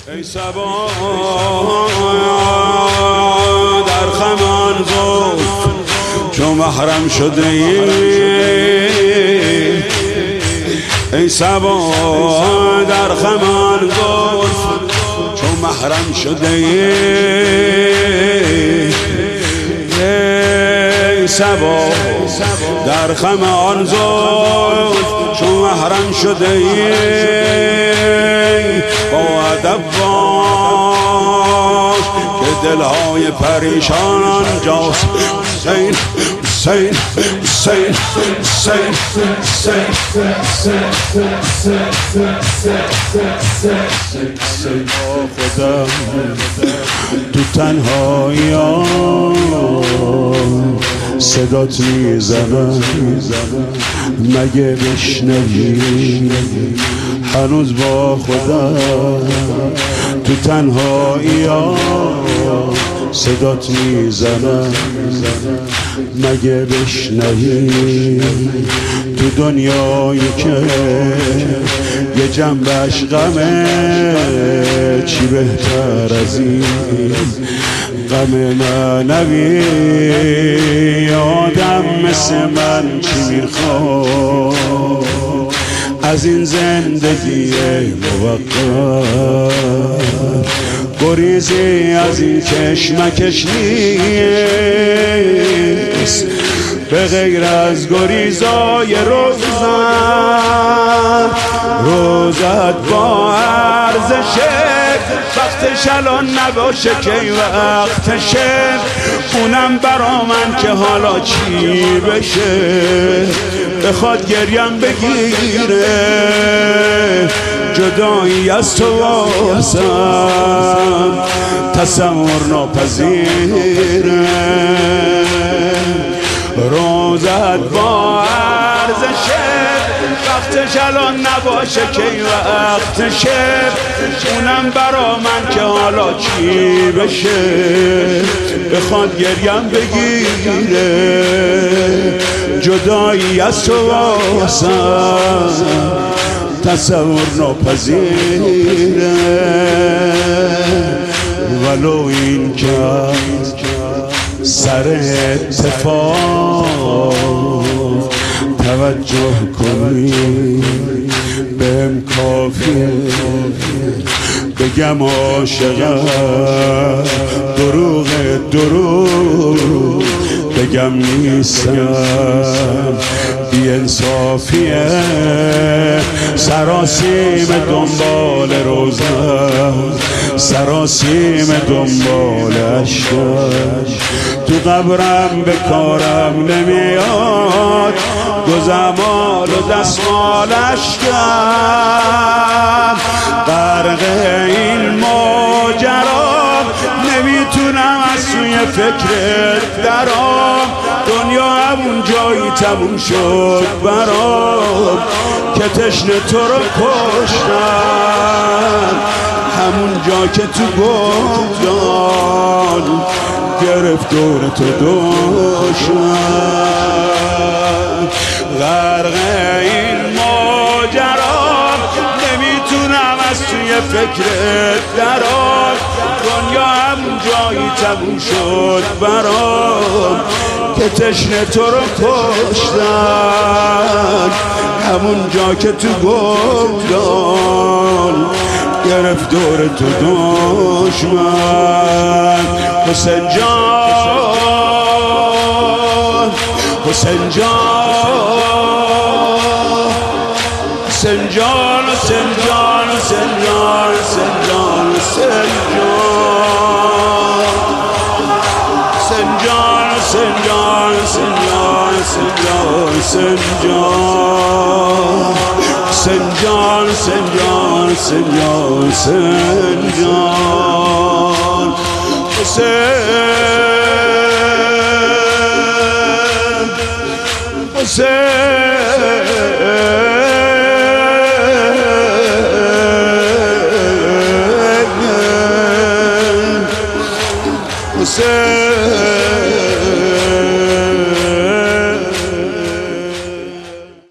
ای صبا در خمان زلف چون محرم شده ای صبا در خمان زلف چون محرم شده ای صبا در خمان زلف چون محرم شده با ادب باش که دلهای پریشان آنجاست. حسین حسین حسین حسین حسین خدا تو تنهایی صدات میزنم مگه بشنوی هنوز با خدا تو تنهایی صدات میزنم مگه بشنوی تو دنیایی که یه جنبش غمه چی بهتر از این غم معنوی آدم مثل من چی میخواد از این زندگی موقت گریزی از این کشمکش نیست به غیر از گریزای روزت با ارزشه وقتش الان نباشه که وقتشه اونم برا من که حالا چی بشه بخواد گریم بگیره جدایی از تو واسم تصور ناپذیره روزت با ارزشه وقتش الان نباشه که وقتشه اونم برا من که حالا چی بشه بخواد گریم بگیره جدایی از تو واسم تصور ناپذیره ولو این که سر اتفاق توجه کنی بهم کافیه بگم عاشقم دروغ بگم نیستم بی انصافیه سراسیم دنبال روزم سراسیم دنبال عشقم تو قبرم به کارم نمیاد گزمال و دستمال عشقم غرق این ماجرا نمیتونم از توی فکرت درام دنیا همون جایی تموم شد برام که تشنه تو رو کشتم همون جا که تو گفتان گرفت دور تو دوشم غرق این ماجرا نمیتونم از توی فکرت درام دنیا همون جایی تموم شد برام که تشنه تو رو کشتن همون جا که تو گفتان گرفت دور تو دشمن حسین جان حسین جان حسین جان حسین جان حسین جان حسین جان حسین جان حسین جان حسین جان حسین جان حسین جان حسین جان حسین جان حسین جان حسین